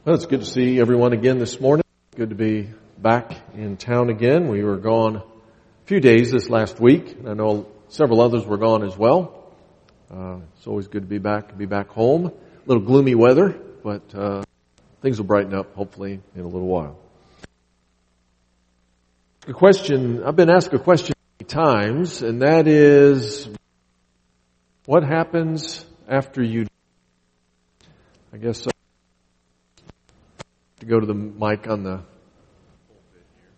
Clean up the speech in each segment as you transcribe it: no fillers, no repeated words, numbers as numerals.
Well, it's good to see everyone again this morning. Good to be back in town again. We were gone a few days this last week. I know several others were gone as well. It's always good to be back home. A little gloomy weather, but things will brighten up hopefully in a little while. I've been asked a question many times, and that is, what happens after you die? I guess to go to the mic on the pulpit here.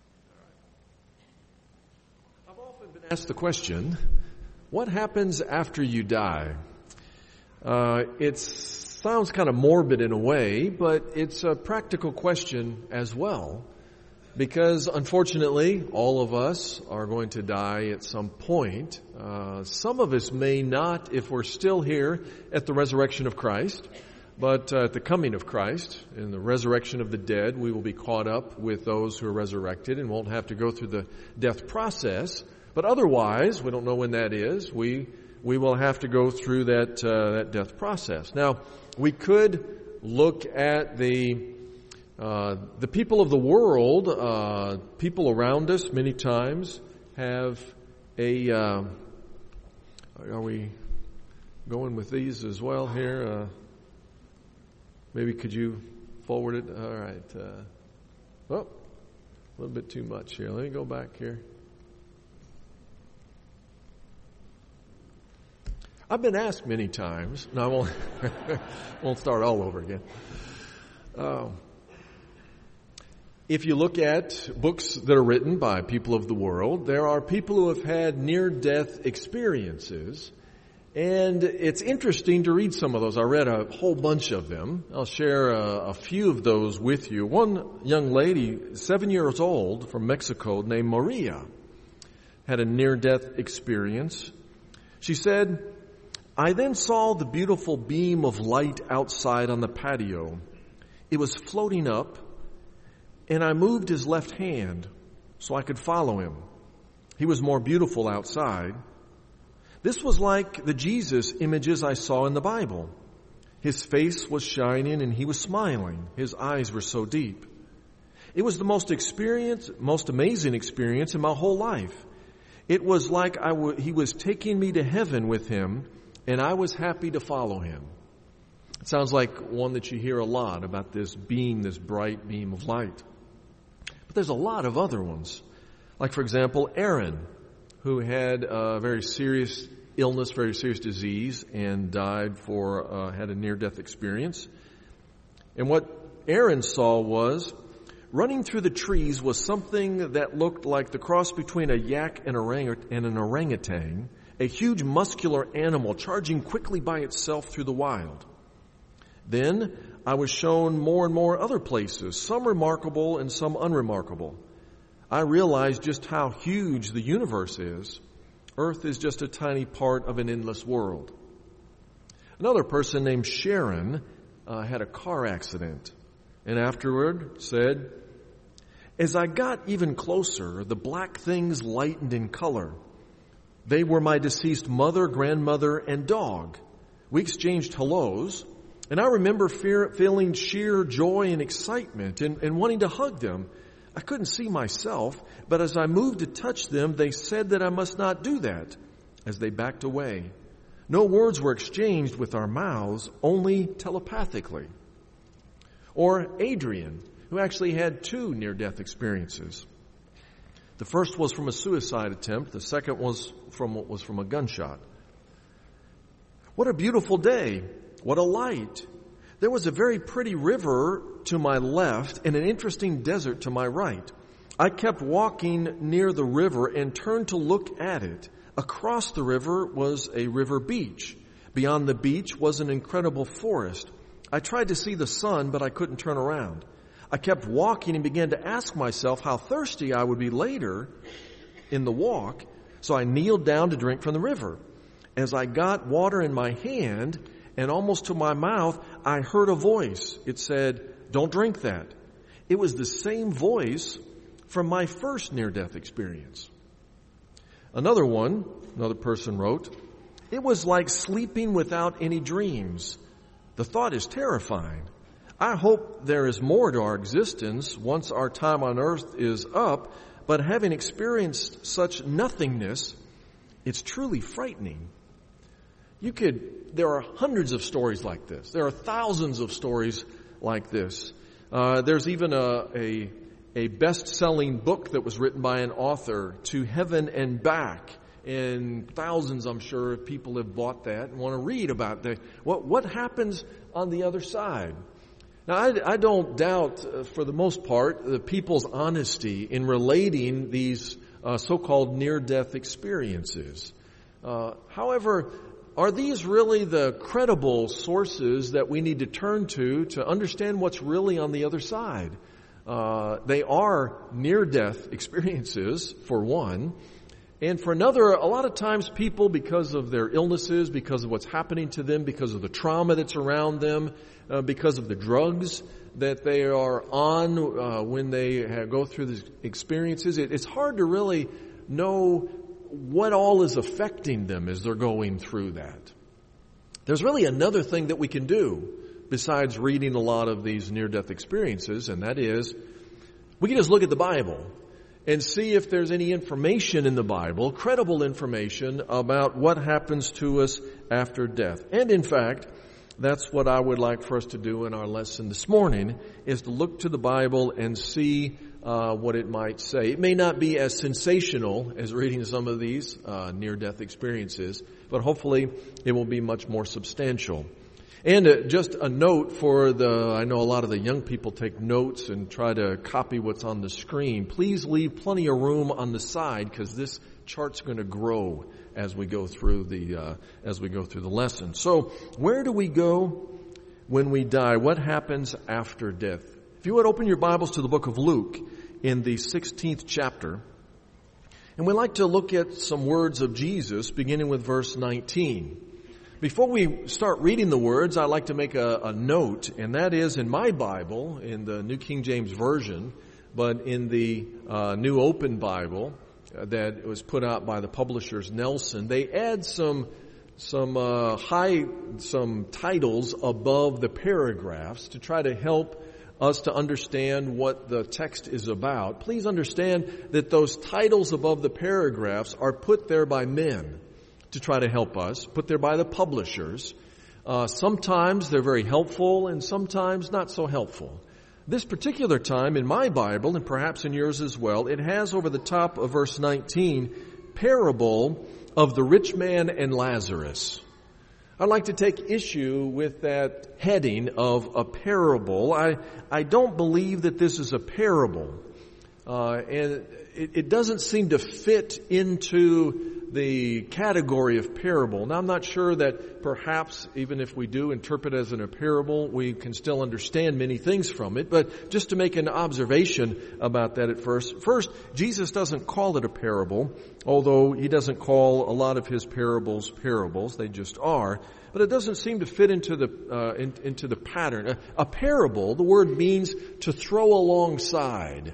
I've often been asked the question, what happens after you die? It sounds kind of morbid in a way, but it's a practical question as well, because unfortunately all of us are going to die at some point. Some of us may not if we're still here at the resurrection of Christ. But at the coming of Christ, in the resurrection of the dead, we will be caught up with those who are resurrected and won't have to go through the death process. But otherwise, we don't know when that is, we will have to go through that death process. Now, we could look at the people of the world. People around us many times have are we going with these as well here? Maybe could you forward it? All right. A little bit too much here. Let me go back here. I've been asked many times. No, I won't start all over again. If you look at books that are written by people of the world, there are people who have had near-death experiences. And it's interesting to read some of those. I read a whole bunch of them. I'll share a few of those with you. One young lady, 7 years old, from Mexico, named Maria, had a near-death experience. She said, "I then saw the beautiful beam of light outside on the patio. It was floating up, and I moved his left hand so I could follow him. He was more beautiful outside. This was like the Jesus images I saw in the Bible. His face was shining and he was smiling. His eyes were so deep. It was the most amazing experience in my whole life. It was like he was taking me to heaven with him, and I was happy to follow him." It sounds like one that you hear a lot about, this bright beam of light. But there's a lot of other ones. Like, for example, Aaron, who had a very serious illness, very serious disease, and had a near-death experience. And what Aaron saw was, running through the trees was something that looked like the cross between a yak and an orangutan, a huge muscular animal charging quickly by itself through the wild. Then I was shown more and more other places, some remarkable and some unremarkable. I realized just how huge the universe is. Earth is just a tiny part of an endless world. Another person named Sharon had a car accident, and afterward said, "As I got even closer, the black things lightened in color. They were my deceased mother, grandmother, and dog. We exchanged hellos, and I remember feeling sheer joy and excitement and wanting to hug them. I couldn't see myself, but as I moved to touch them, they said that I must not do that as they backed away. No words were exchanged with our mouths, only telepathically." Or Adrian, who actually had 2 near-death experiences. The first was from a suicide attempt. The second was from a gunshot. "What a beautiful day. What a light. There was a very pretty river to my left and an interesting desert to my right. I kept walking near the river and turned to look at it. Across the river was a river beach. Beyond the beach was an incredible forest. I tried to see the sun, but I couldn't turn around. I kept walking and began to ask myself how thirsty I would be later in the walk, so I kneeled down to drink from the river. As I got water in my hand and almost to my mouth, I heard a voice. It said, 'Don't drink that.' It was the same voice from my first near-death experience." Another person wrote, "It was like sleeping without any dreams. The thought is terrifying. I hope there is more to our existence once our time on earth is up, but having experienced such nothingness, it's truly frightening. There are hundreds of stories like this. There are thousands of stories like this. There's even a best-selling book that was written by an author, To Heaven and Back. And thousands, I'm sure, of people have bought that and want to read about what happens on the other side. Now, I don't doubt, for the most part, the people's honesty in relating these so-called near-death experiences. However, are these really the credible sources that we need to turn to understand what's really on the other side? They are near-death experiences, for one. And for another, a lot of times people, because of their illnesses, because of what's happening to them, because of the trauma that's around them, because of the drugs that they are on when they go through these experiences, it's hard to really know what all is affecting them as they're going through that. There's really another thing that we can do besides reading a lot of these near-death experiences, and that is we can just look at the Bible and see if there's any information in the Bible, credible information about what happens to us after death. And in fact, that's what I would like for us to do in our lesson this morning, is to look to the Bible and see what it might say. It may not be as sensational as reading some of these near-death experiences, but hopefully it will be much more substantial. And just a note I know a lot of the young people take notes and try to copy what's on the screen. Please leave plenty of room on the side, because this chart's going to grow as we go through the lesson. So, where do we go when we die? What happens after death? If you would open your Bibles to the book of Luke in the 16th chapter, and we'd like to look at some words of Jesus beginning with verse 19. Before we start reading the words, I'd like to make a note, and that is in my Bible, in the New King James Version, but in the New Open Bible that was put out by the publishers Nelson, they add some titles above the paragraphs to try to help us to understand what the text is about. Please understand that those titles above the paragraphs are put there by men to try to help us, put there by the publishers. Sometimes they're very helpful and sometimes not so helpful. This particular time in my Bible, and perhaps in yours as well, it has over the top of verse 19, parable of the rich man and Lazarus. I'd like to take issue with that heading of a parable. I don't believe that this is a parable. And it doesn't seem to fit into the category of parable. Now, I'm not sure that perhaps even if we do interpret it as a parable, we can still understand many things from it. But just to make an observation about that at first. First, Jesus doesn't call it a parable, although he doesn't call a lot of his parables parables. They just are. But it doesn't seem to fit into the pattern. A parable, the word means to throw alongside.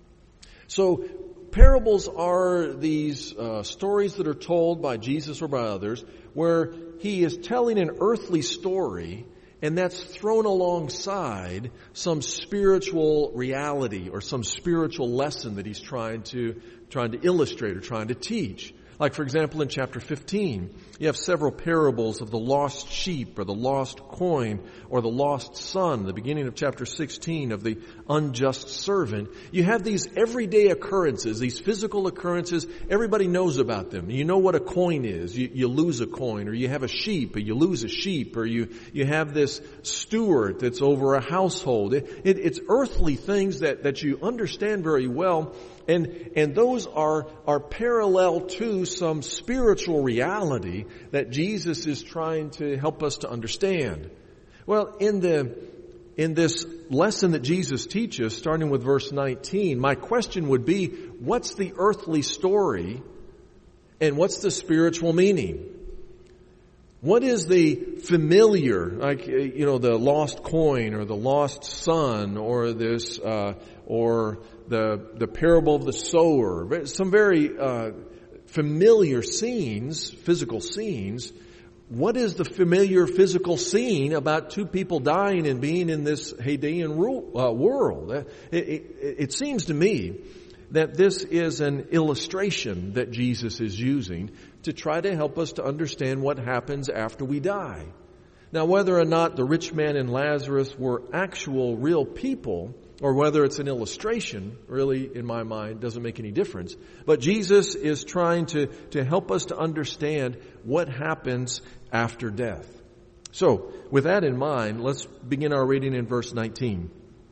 So parables are these stories that are told by Jesus or by others where he is telling an earthly story, and that's thrown alongside some spiritual reality or some spiritual lesson that he's trying to illustrate or trying to teach. Like, for example, in chapter 15, you have several parables of the lost sheep or the lost coin or the lost son. The beginning of chapter 16 of the unjust servant. You have these everyday occurrences, these physical occurrences. Everybody knows about them. You know what a coin is. You lose a coin, or you have a sheep, or you lose a sheep, or you have this steward that's over a household. It's earthly things that you understand very well. And those are parallel to some spiritual reality that Jesus is trying to help us to understand. Well, in this lesson that Jesus teaches, starting with verse 19, my question would be, what's the earthly story and what's the spiritual meaning? What is the familiar, like, the lost coin or the lost son or this, or the parable of the sower, some very familiar scenes, physical scenes. what is the familiar physical scene about two people dying and being in this Hadean world? It seems to me that this is an illustration that Jesus is using to try to help us to understand what happens after we die. Now, whether or not the rich man and Lazarus were actual real people, or whether it's an illustration, really, in my mind, doesn't make any difference. But Jesus is trying to help us to understand what happens after death. So, with that in mind, let's begin our reading in verse 19.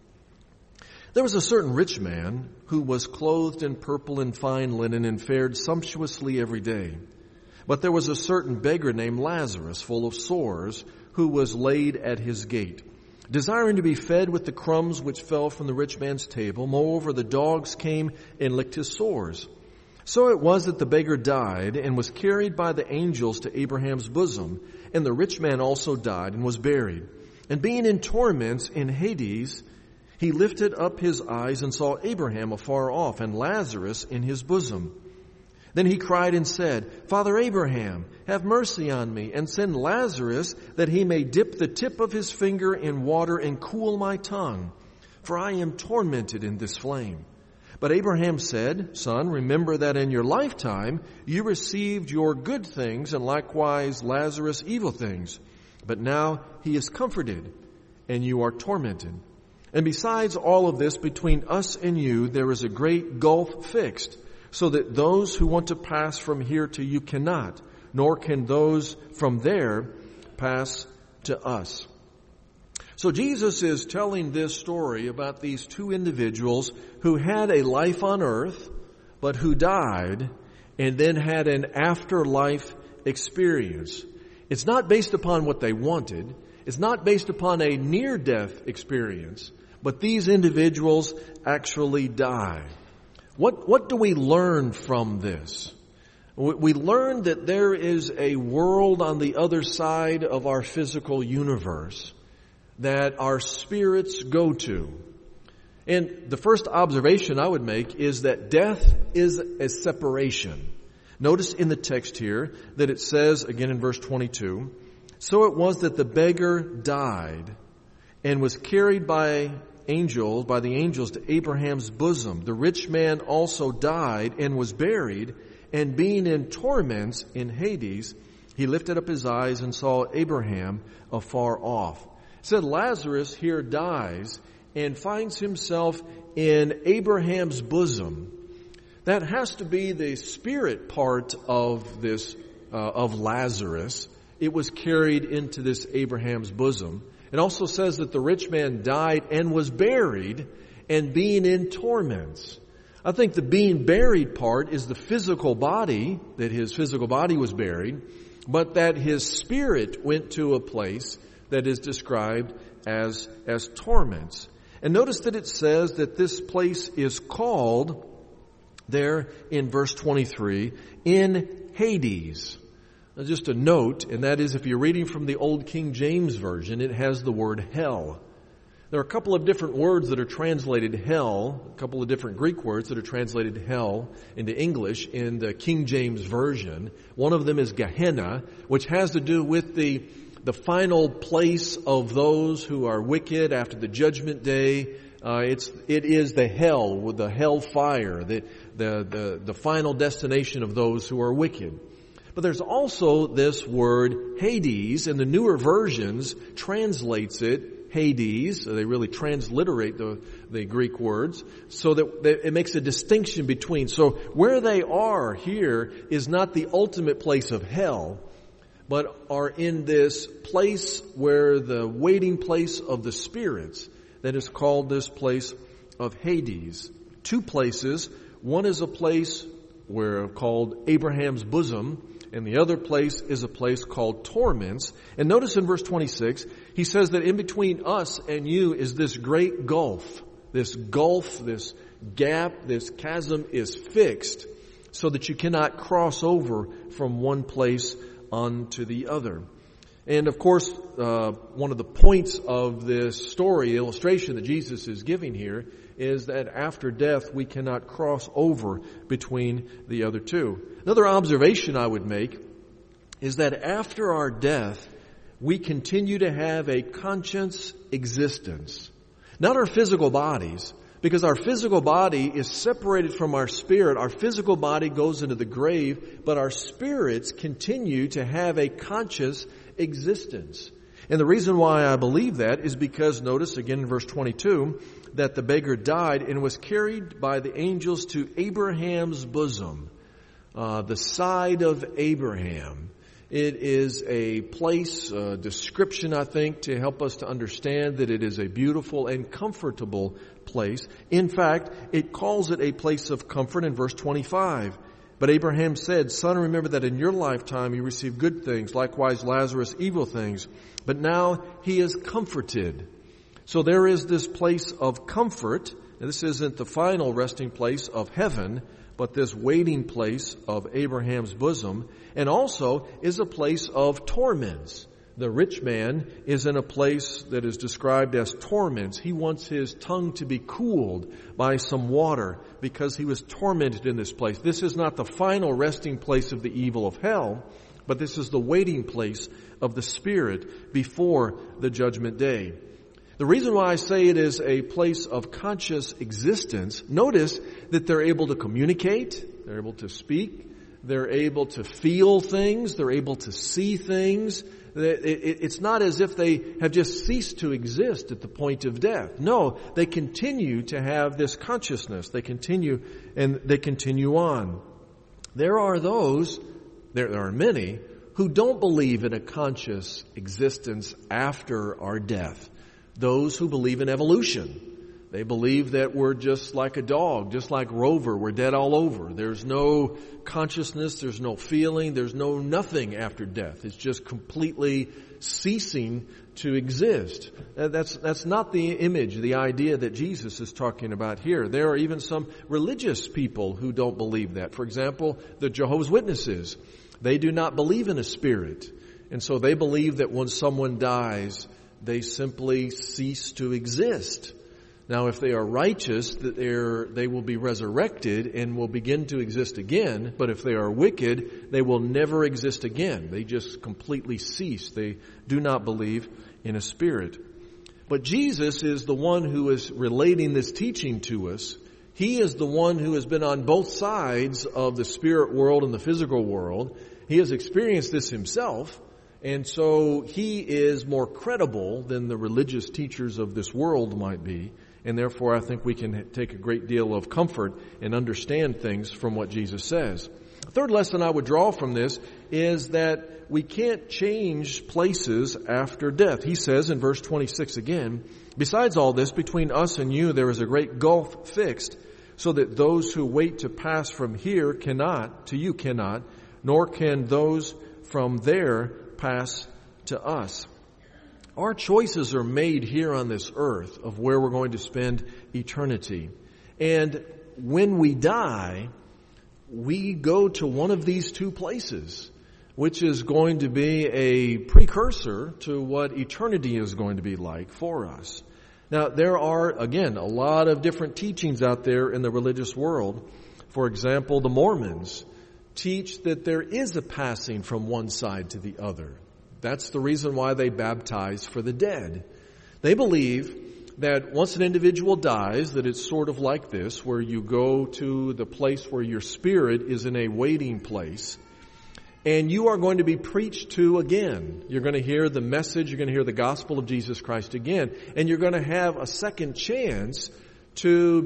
There was a certain rich man who was clothed in purple and fine linen and fared sumptuously every day. But there was a certain beggar named Lazarus, full of sores, who was laid at his gate, desiring to be fed with the crumbs which fell from the rich man's table. Moreover, the dogs came and licked his sores. So it was that the beggar died and was carried by the angels to Abraham's bosom, and the rich man also died and was buried. And being in torments in Hades, he lifted up his eyes and saw Abraham afar off and Lazarus in his bosom. Then he cried and said, Father Abraham, have mercy on me, and send Lazarus that he may dip the tip of his finger in water and cool my tongue, for I am tormented in this flame. But Abraham said, Son, remember that in your lifetime you received your good things, and likewise Lazarus evil things. But now he is comforted, and you are tormented. And besides all of this, between us and you there is a great gulf fixed, so that those who want to pass from here to you cannot, nor can those from there pass to us. So Jesus is telling this story about these two individuals who had a life on earth, but who died and then had an afterlife experience. It's not based upon what they wanted. It's not based upon a near-death experience, but these individuals actually die. What do we learn from this? We learn that there is a world on the other side of our physical universe that our spirits go to. And the first observation I would make is that death is a separation. Notice in the text here that it says, again in verse 22, so it was that the beggar died and was carried by the angels to Abraham's bosom. The rich man also died and was buried, and being in torments in Hades, he lifted up his eyes and saw Abraham afar off. It said Lazarus here dies and finds himself in Abraham's bosom. That has to be the spirit part of this, of Lazarus. It was carried into this Abraham's bosom. It also says that the rich man died and was buried, and being in torments. I think the being buried part is the physical body, that his physical body was buried, but that his spirit went to a place that is described as torments. And notice that it says that this place is called, there in verse 23, in Hades. Now, just a note, and that is if you're reading from the Old King James Version, it has the word hell. There are a couple of different words that are translated hell, a couple of different Greek words that are translated hell into English in the King James Version. One of them is Gehenna, which has to do with the final place of those who are wicked after the judgment day. It is the hell, with the hell fire, the final destination of those who are wicked. But there's also this word Hades, and the newer versions translates it Hades. So they really transliterate the Greek words so that it makes a distinction between. So where they are here is not the ultimate place of hell, but are in this place where the waiting place of the spirits that is called this place of Hades. Two places. One is a place where called Abraham's bosom, and the other place is a place called torments. And notice in verse 26, he says that in between us and you is this great gulf. This gulf, this gap, this chasm is fixed so that you cannot cross over from one place onto the other. And of course, one of the points of this story, illustration that Jesus is giving here, is that after death we cannot cross over between the other two. Another observation I would make is that after our death, we continue to have a conscious existence. Not our physical bodies, because our physical body is separated from our spirit. Our physical body goes into the grave, but our spirits continue to have a conscious existence. And the reason why I believe that is because, notice again in verse 22, that the beggar died and was carried by the angels to Abraham's bosom, the side of Abraham. It is a place, a description, I think, to help us to understand that it is a beautiful and comfortable place. In fact, it calls it a place of comfort in verse 25. But Abraham said, "Son, remember that in your lifetime you received good things, likewise Lazarus evil things. But now he is comforted." So there is this place of comfort. And this isn't the final resting place of heaven, but this waiting place of Abraham's bosom, and also is a place of torments. The rich man is in a place that is described as torments. He wants his tongue to be cooled by some water because he was tormented in this place. This is not the final resting place of the evil of hell, but this is the waiting place of the Spirit before the judgment day. The reason why I say it is a place of conscious existence, notice that they're able to communicate, they're able to speak, they're able to feel things, they're able to see things. It's not as if they have just ceased to exist at the point of death. No, they continue to have this consciousness. They continue on. There are many who don't believe in a conscious existence after our death. Those who believe in evolution. They believe that we're just like a dog, just like Rover. We're dead all over. There's no consciousness, there's no feeling, there's no nothing after death. It's just completely ceasing to exist. That's not the image, the idea that Jesus is talking about here. There are even some religious people who don't believe that. For example, the Jehovah's Witnesses. They do not believe in a spirit. And so they believe that when someone dies, they simply cease to exist. Now, if they are righteous, they will be resurrected and will begin to exist again. But if they are wicked, they will never exist again. They just completely cease. They do not believe in a spirit. But Jesus is the one who is relating this teaching to us. He is the one who has been on both sides of the spirit world and the physical world. He has experienced this himself. And so he is more credible than the religious teachers of this world might be. And therefore, I think we can take a great deal of comfort and understand things from what Jesus says. The third lesson I would draw from this is that we can't change places after death. He says in verse 26 again, "Besides all this, between us and you there is a great gulf fixed, so that those who wait to pass from here cannot, nor can those from there pass to us." Our choices are made here on this earth of where we're going to spend eternity. And when we die, we go to one of these two places, which is going to be a precursor to what eternity is going to be like for us. Now, there are, again, a lot of different teachings out there in the religious world. For example, the Mormons teach that there is a passing from one side to the other. That's the reason why they baptize for the dead. They believe that once an individual dies, that it's sort of like this, where you go to the place where your spirit is in a waiting place, and you are going to be preached to again. You're going to hear the message, you're going to hear the gospel of Jesus Christ again, and you're going to have a second chance to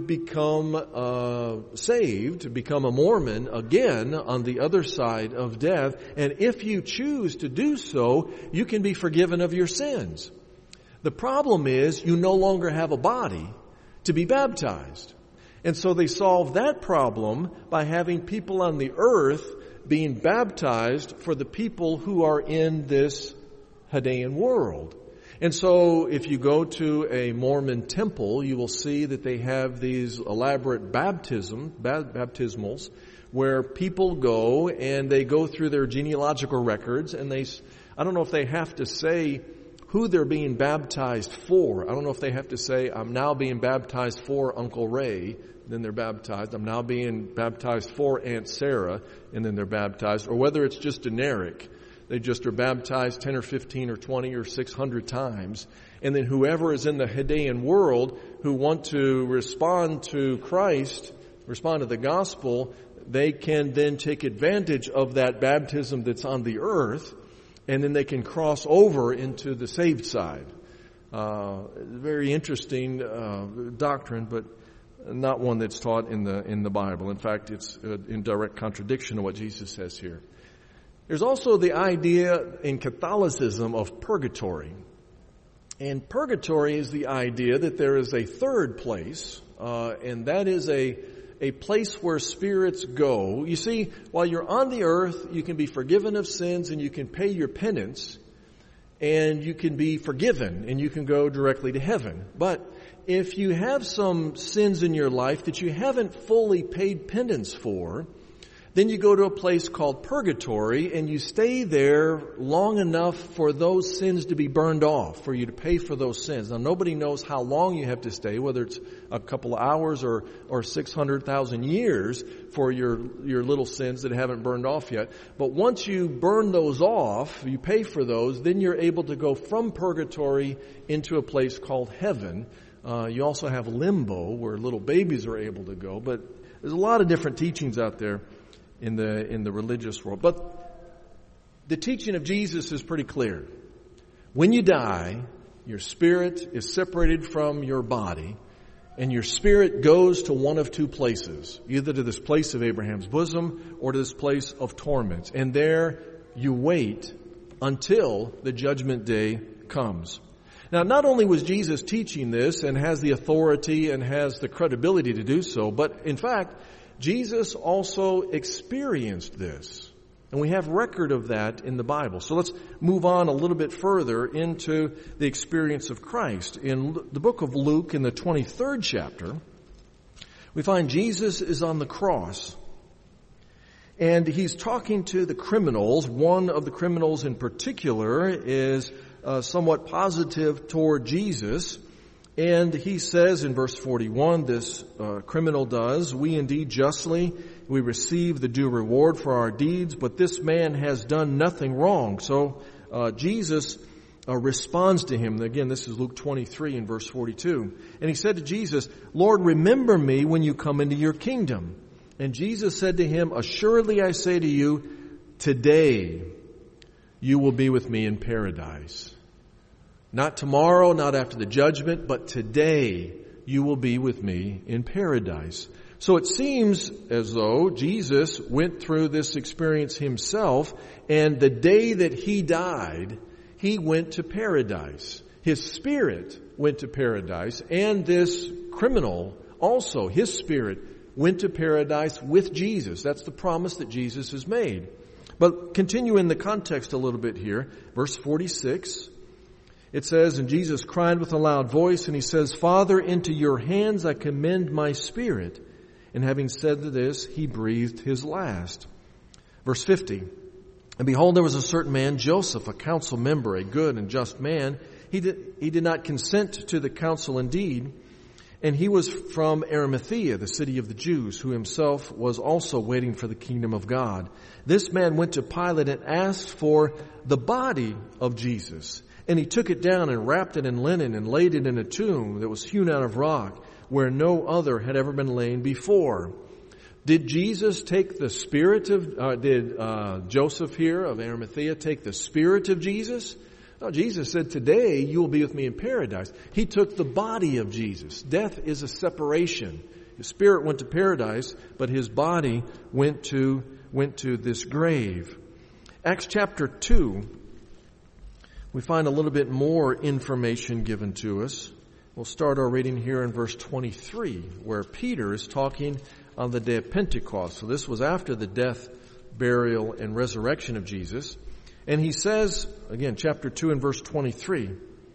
become saved, to become a Mormon again on the other side of death. And if you choose to do so, you can be forgiven of your sins. The problem is you no longer have a body to be baptized. And so they solve that problem by having people on the earth being baptized for the people who are in this Hadean world. And so if you go to a Mormon temple, you will see that they have these elaborate baptismals where people go and they go through their genealogical records, and I don't know if they have to say who they're being baptized for. I don't know if they have to say, "I'm now being baptized for Uncle Ray," then they're baptized. "I'm now being baptized for Aunt Sarah," and then they're baptized, or whether it's just generic. They just are baptized 10 or 15 or 20 or 600 times. And then whoever is in the Hadean world who want to respond to Christ, respond to the gospel, they can then take advantage of that baptism that's on the earth, and then they can cross over into the saved side. Very interesting doctrine, but not one that's taught in the Bible. In fact, it's in direct contradiction to what Jesus says here. There's also the idea in Catholicism of purgatory. And purgatory is the idea that there is a third place, and that is a place where spirits go. You see, while you're on the earth, you can be forgiven of sins and you can pay your penance, and you can be forgiven and you can go directly to heaven. But if you have some sins in your life that you haven't fully paid penance for, then you go to a place called purgatory and you stay there long enough for those sins to be burned off, for you to pay for those sins. Now, nobody knows how long you have to stay, whether it's a couple of hours or 600,000 years for your little sins that haven't burned off yet. But once you burn those off, you pay for those, then you're able to go from purgatory into a place called heaven. You also have limbo, where little babies are able to go. But there's a lot of different teachings out there in the religious world. But the teaching of Jesus is pretty clear. When you die, your spirit is separated from your body, and your spirit goes to one of two places, either to this place of Abraham's bosom or to this place of torment. And there you wait until the judgment day comes. Now, not only was Jesus teaching this and has the authority and has the credibility to do so, but in fact, Jesus also experienced this. And we have record of that in the Bible. So let's move on a little bit further into the experience of Christ. In the book of Luke, in the 23rd chapter, we find Jesus is on the cross. And he's talking to the criminals. One of the criminals in particular is somewhat positive toward Jesus. And he says in verse 41, this criminal does, "We indeed justly, we receive the due reward for our deeds, but this man has done nothing wrong." So Jesus responds to him. Again, this is Luke 23 and verse 42. And he said to Jesus, "Lord, remember me when you come into your kingdom." And Jesus said to him, "Assuredly I say to you, today you will be with me in paradise." Not tomorrow, not after the judgment, but today you will be with me in paradise. So it seems as though Jesus went through this experience himself, and the day that he died, he went to paradise. His spirit went to paradise, and this criminal also, his spirit went to paradise with Jesus. That's the promise that Jesus has made. But continue in the context a little bit here. Verse 46. It says, "And Jesus cried with a loud voice, and he says, Father, into your hands I commend my spirit. And having said this, he breathed his last." Verse 50, "And behold, there was a certain man, Joseph, a council member, a good and just man. He did not consent to the council indeed. And he was from Arimathea, the city of the Jews, who himself was also waiting for the kingdom of God. This man went to Pilate and asked for the body of Jesus. And he took it down and wrapped it in linen and laid it in a tomb that was hewn out of rock, where no other had ever been laid before." Did Jesus take the spirit of, did Joseph here of Arimathea take the spirit of Jesus? No, Jesus said, "Today you will be with me in paradise." He took the body of Jesus. Death is a separation. His spirit went to paradise, but his body went to this grave. Acts chapter 2. We find a little bit more information given to us. We'll start our reading here in verse 23, where Peter is talking on the day of Pentecost. So this was after the death, burial, and resurrection of Jesus. And he says, again, chapter 2 and verse 23,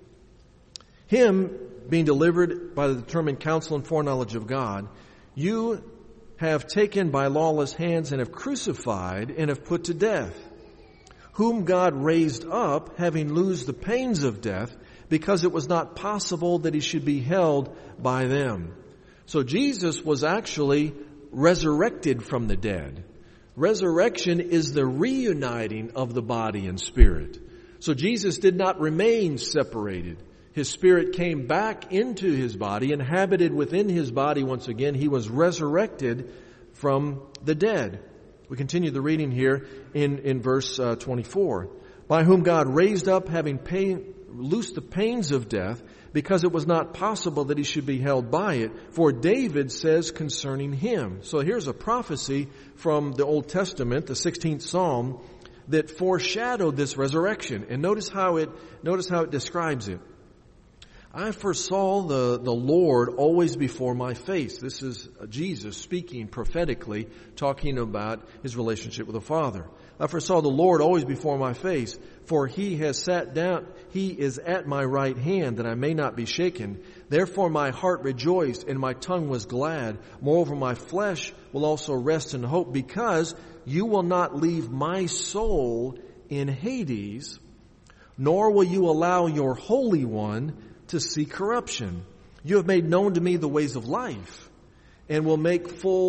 "Him being delivered by the determined counsel and foreknowledge of God, you have taken by lawless hands and have crucified and have put to death, whom God raised up, having loosed the pains of death, because it was not possible that he should be held by them." So Jesus was actually resurrected from the dead. Resurrection is the reuniting of the body and spirit. So Jesus did not remain separated. His spirit came back into his body, inhabited within his body once again. He was resurrected from the dead. We continue the reading here in verse 24. By whom God raised up, having loosed the pains of death, because it was not possible that he should be held by it. For David says concerning him. So here's a prophecy from the Old Testament, the 16th Psalm, that foreshadowed this resurrection. And notice how it describes it. I foresaw the Lord always before my face. This is Jesus speaking prophetically, talking about his relationship with the Father. I foresaw the Lord always before my face, for he has sat down, he is at my right hand, that I may not be shaken. Therefore my heart rejoiced, and my tongue was glad. Moreover, my flesh will also rest in hope, because you will not leave my soul in Hades, nor will you allow your Holy One to see corruption. You have made known to me the ways of life, and will make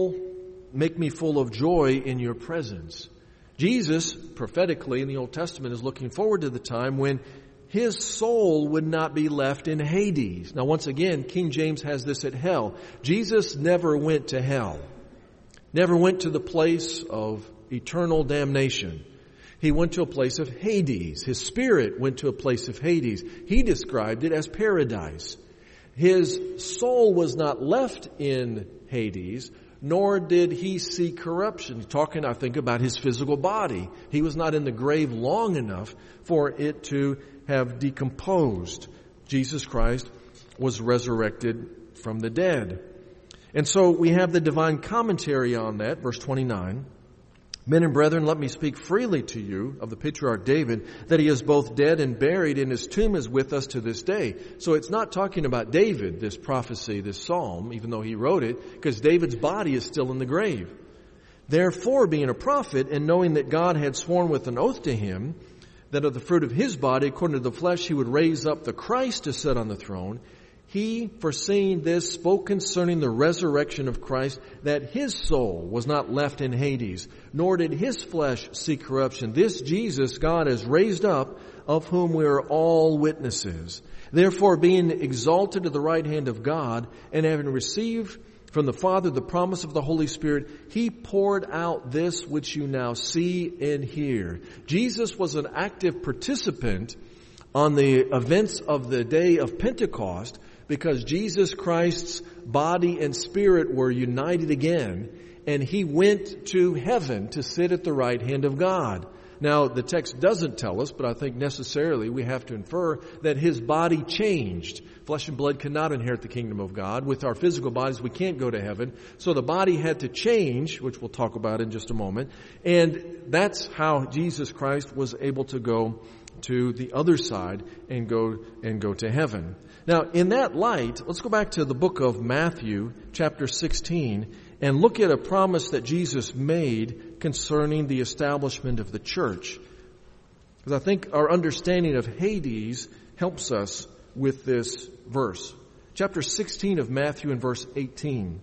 me full of joy in your presence. Jesus, prophetically in the Old Testament, is looking forward to the time when his soul would not be left in Hades. Now, once again, King James has this at hell. Jesus never went to hell. Never went to the place of eternal damnation. He went to a place of Hades. His spirit went to a place of Hades. He described it as paradise. His soul was not left in Hades, nor did he see corruption. Talking, I think, about his physical body. He was not in the grave long enough for it to have decomposed. Jesus Christ was resurrected from the dead. And so we have the divine commentary on that, verse 29. Men and brethren, let me speak freely to you of the patriarch David, that he is both dead and buried, and his tomb is with us to this day. So it's not talking about David, this prophecy, this psalm, even though he wrote it, because David's body is still in the grave. Therefore, being a prophet, and knowing that God had sworn with an oath to him, that of the fruit of his body, according to the flesh, he would raise up the Christ to sit on the throne, he, foreseeing this, spoke concerning the resurrection of Christ, that his soul was not left in Hades, nor did his flesh see corruption. This Jesus God has raised up, of whom we are all witnesses. Therefore, being exalted to the right hand of God, and having received from the Father the promise of the Holy Spirit, he poured out this which you now see and hear. Jesus was an active participant on the events of the day of Pentecost, because Jesus Christ's body and spirit were united again, and he went to heaven to sit at the right hand of God. Now, the text doesn't tell us, but I think necessarily we have to infer that his body changed. Flesh and blood cannot inherit the kingdom of God. With our physical bodies, we can't go to heaven. So the body had to change, which we'll talk about in just a moment. And that's how Jesus Christ was able to go to the other side and go to heaven. Now, in that light, let's go back to the book of Matthew, chapter 16, and look at a promise that Jesus made concerning the establishment of the church. Because I think our understanding of Hades helps us with this verse. Chapter 16 of Matthew and verse 18.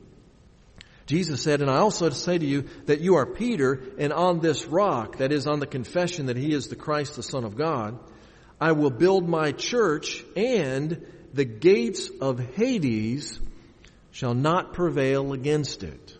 Jesus said, and I also say to you that you are Peter, and on this rock, that is on the confession that he is the Christ, the Son of God, I will build my church, and the gates of Hades shall not prevail against it.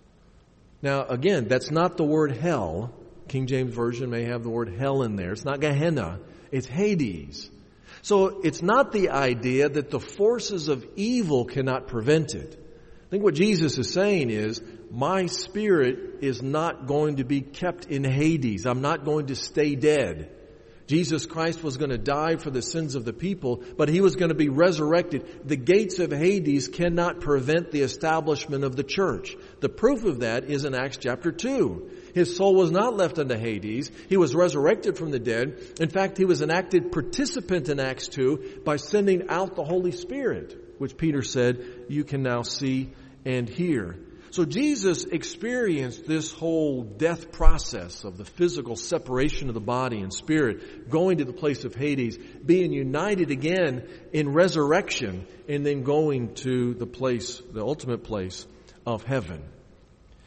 Now, again, that's not the word hell. King James Version may have the word hell in there. It's not Gehenna. It's Hades. So it's not the idea that the forces of evil cannot prevent it. I think what Jesus is saying is, my spirit is not going to be kept in Hades. I'm not going to stay dead. Jesus Christ was going to die for the sins of the people, but he was going to be resurrected. The gates of Hades cannot prevent the establishment of the church. The proof of that is in Acts chapter 2. His soul was not left unto Hades. He was resurrected from the dead. In fact, he was an active participant in Acts 2 by sending out the Holy Spirit, which Peter said, you can now see and hear. So Jesus experienced this whole death process of the physical separation of the body and spirit, going to the place of Hades, being united again in resurrection, and then going to the place, the ultimate place of heaven.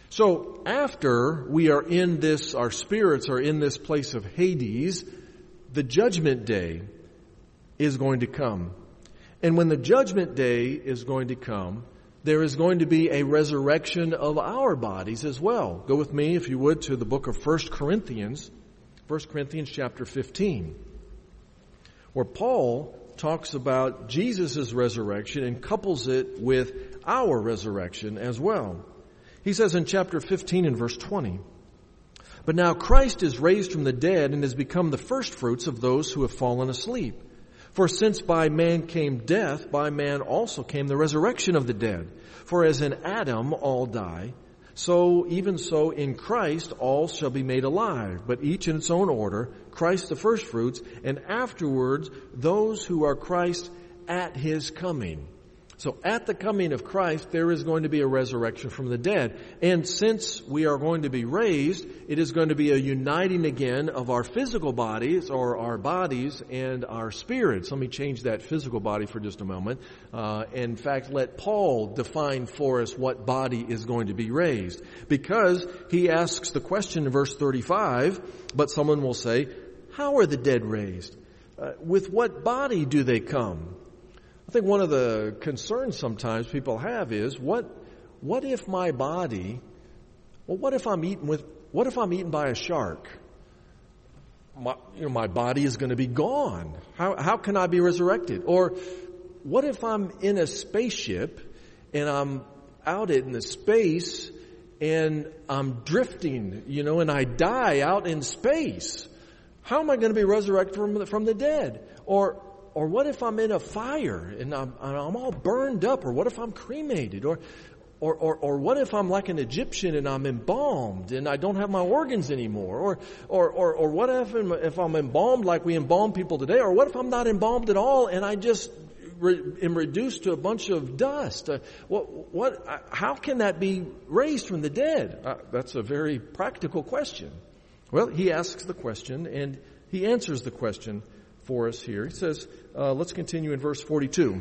So after we are in this, our spirits are in this place of Hades, the judgment day is going to come. And when the judgment day is going to come, there is going to be a resurrection of our bodies as well. Go with me, if you would, to the book of 1 Corinthians chapter 15, where Paul talks about Jesus' resurrection and couples it with our resurrection as well. He says in chapter 15 and verse 20, "But now Christ is raised from the dead and has become the firstfruits of those who have fallen asleep. For since by man came death, by man also came the resurrection of the dead. For as in Adam all die, so even so in Christ all shall be made alive, but each in its own order, Christ the firstfruits, and afterwards those who are Christ at his coming." So at the coming of Christ, there is going to be a resurrection from the dead. And since we are going to be raised, it is going to be a uniting again of our physical bodies, or our bodies and our spirits. Let me change that physical body for just a moment. In fact, let Paul define for us what body is going to be raised. Because he asks the question in verse 35, but someone will say, how are the dead raised? With what body do they come? I think one of the concerns sometimes people have is, what if my body, what if I'm eaten by a shark? My body is going to be gone. How can I be resurrected? Or what if I'm in a spaceship and I'm out in the space and I'm drifting, and I die out in space? How am I going to be resurrected from the dead? Or what if I'm in a fire and I'm all burned up? Or what if I'm cremated? Or what if I'm like an Egyptian and I'm embalmed and I don't have my organs anymore? Or what if I'm embalmed like we embalm people today? Or what if I'm not embalmed at all and I just am reduced to a bunch of dust? How can that be raised from the dead? That's a very practical question. Well, he asks the question and he answers the question for us here. He says, let's continue in verse 42.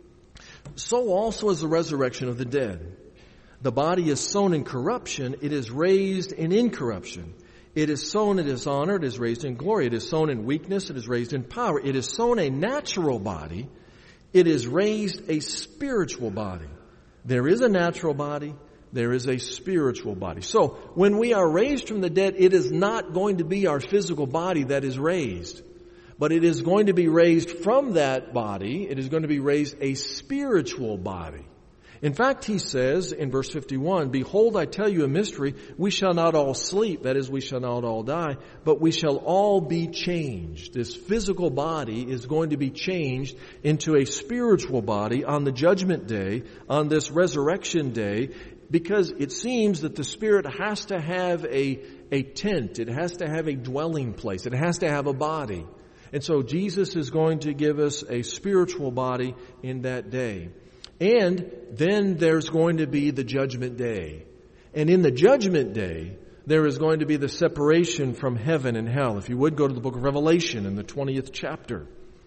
"So also is the resurrection of the dead. The body is sown in corruption, it is raised in incorruption. It is sown, it is honored, it is raised in glory. It is sown in weakness, it is raised in power. It is sown a natural body, it is raised a spiritual body." There is a natural body, there is a spiritual body. So when we are raised from the dead, it is not going to be our physical body that is raised, but it is going to be raised from that body. It is going to be raised a spiritual body. In fact, he says in verse 51, "Behold, I tell you a mystery. We shall not all sleep," that is, we shall not all die, "but we shall all be changed." This physical body is going to be changed into a spiritual body on the judgment day, on this resurrection day, because it seems that the spirit has to have a tent. It has to have a dwelling place. It has to have a body. And so Jesus is going to give us a spiritual body in that day. And then there's going to be the judgment day. And in the judgment day, there is going to be the separation from heaven and hell. If you would, go to the book of Revelation in the 20th chapter.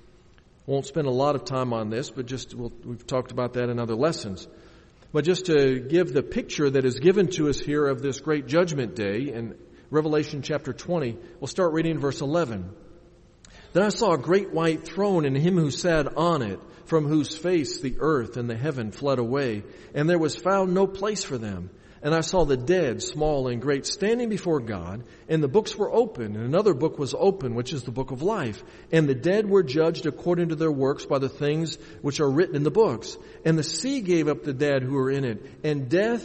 Won't spend a lot of time on this, but we've talked about that in other lessons. But just to give the picture that is given to us here of this great judgment day in Revelation chapter 20, we'll start reading verse 11. "Then I saw a great white throne and him who sat on it, from whose face the earth and the heaven fled away, and there was found no place for them. And I saw the dead, small and great, standing before God, and the books were open, and another book was open, which is the book of life. And the dead were judged according to their works by the things which are written in the books. And the sea gave up the dead who were in it, and death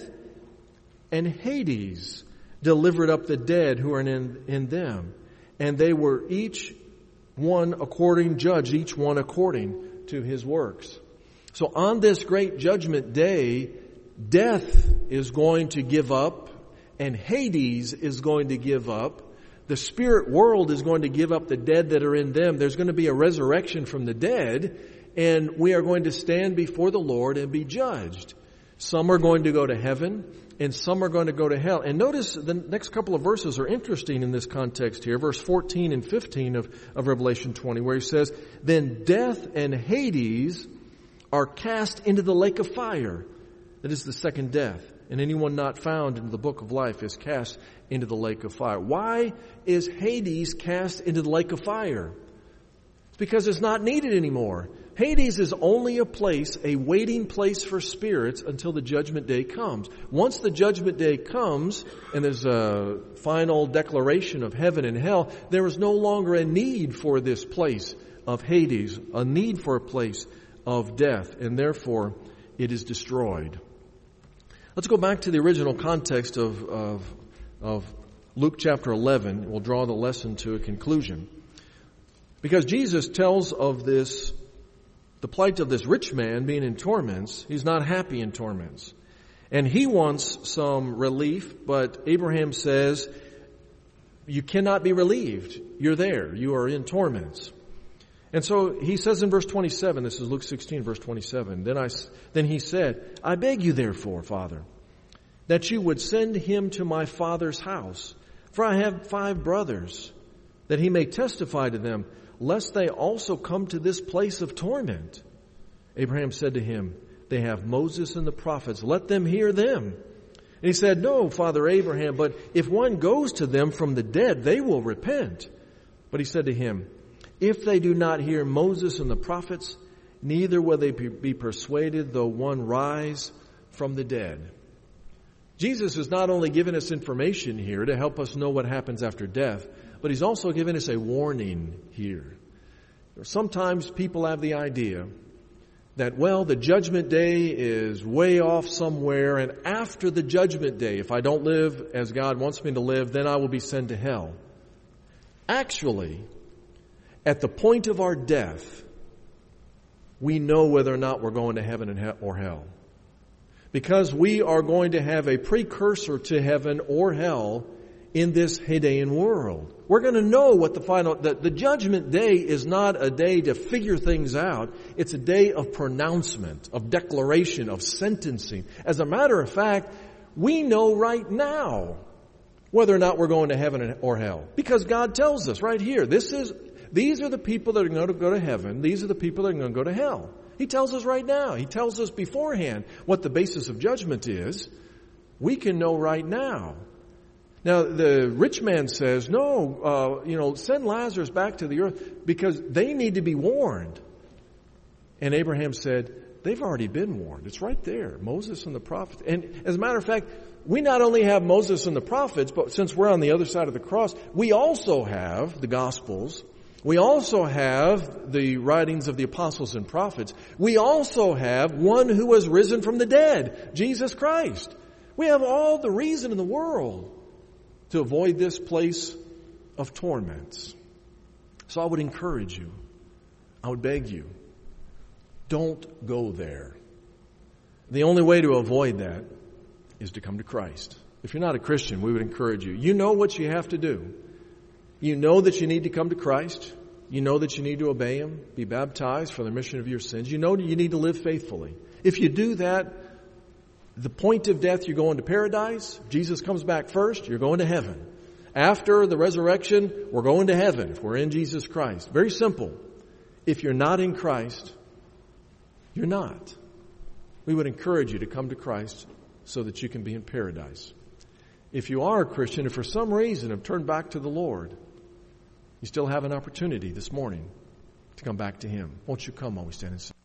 and Hades delivered up the dead who were in them. And they were each one judged each one according to his works." So on this great judgment day, death is going to give up and Hades is going to give up. The spirit world is going to give up the dead that are in them. There's going to be a resurrection from the dead, and we are going to stand before the Lord and be judged. Some are going to go to heaven and some are going to go to hell. And notice the next couple of verses are interesting in this context here. Verse 14 and 15 of Revelation 20, where he says, "Then death and Hades are cast into the lake of fire." That is the second death. and anyone not found in the book of life is cast into the lake of fire. Why is Hades cast into the lake of fire? It's because it's not needed anymore. Hades is only a place, a waiting place for spirits until the judgment day comes. Once the judgment day comes, and there's a final declaration of heaven and hell, there is no longer a need for this place of Hades, a need for a place of death, and therefore it is destroyed. Let's go back to the original context of Luke chapter 11. We'll draw the lesson to a conclusion. Because Jesus tells of this, the plight of this rich man being in torments. He's not happy in torments. And he wants some relief, but Abraham says, you cannot be relieved. You're there. You are in torments. And so he says in verse 27, this is Luke 16, verse 27, Then he said, I beg you therefore, Father, that you would send him to my father's house, for I have 5 brothers, that he may testify to them, lest they also come to this place of torment. Abraham said to him, They have Moses and the prophets. Let them hear them. And he said, No, Father Abraham, but if one goes to them from the dead, they will repent. But he said to him, If they do not hear Moses and the prophets, neither will they be persuaded, though one rise from the dead. Jesus has not only given us information here to help us know what happens after death, but he's also given us a warning here. Sometimes people have the idea that, well, the judgment day is way off somewhere, and after the judgment day, if I don't live as God wants me to live, then I will be sent to hell. Actually, at the point of our death, we know whether or not we're going to heaven or hell. Because we are going to have a precursor to heaven or hell in this Hadean world. We're going to know what the judgment day is not a day to figure things out. It's a day of pronouncement, of declaration, of sentencing. As a matter of fact, we know right now whether or not we're going to heaven or hell. Because God tells us right here, these are the people that are going to go to heaven. These are the people that are going to go to hell. He tells us right now. He tells us beforehand what the basis of judgment is. We can know right now. Now, the rich man says, no, send Lazarus back to the earth because they need to be warned. And Abraham said, they've already been warned. It's right there, Moses and the prophets. And as a matter of fact, we not only have Moses and the prophets, but since we're on the other side of the cross, we also have the Gospels. We also have the writings of the apostles and prophets. We also have one who was risen from the dead, Jesus Christ. We have all the reason in the world to avoid this place of torments. So I would encourage you, I would beg you, don't go there. The only way to avoid that is to come to Christ. If you're not a Christian, we would encourage you. You know what you have to do. You know that you need to come to Christ. You know that you need to obey Him, be baptized for the remission of your sins. You know that you need to live faithfully. If you do that, the point of death, you're going to paradise. Jesus comes back first, you're going to heaven. After the resurrection, we're going to heaven if we're in Jesus Christ. Very simple. If you're not in Christ, you're not. We would encourage you to come to Christ so that you can be in paradise. If you are a Christian and for some reason have turned back to the Lord, you still have an opportunity this morning to come back to Him. Won't you come while we stand and sing?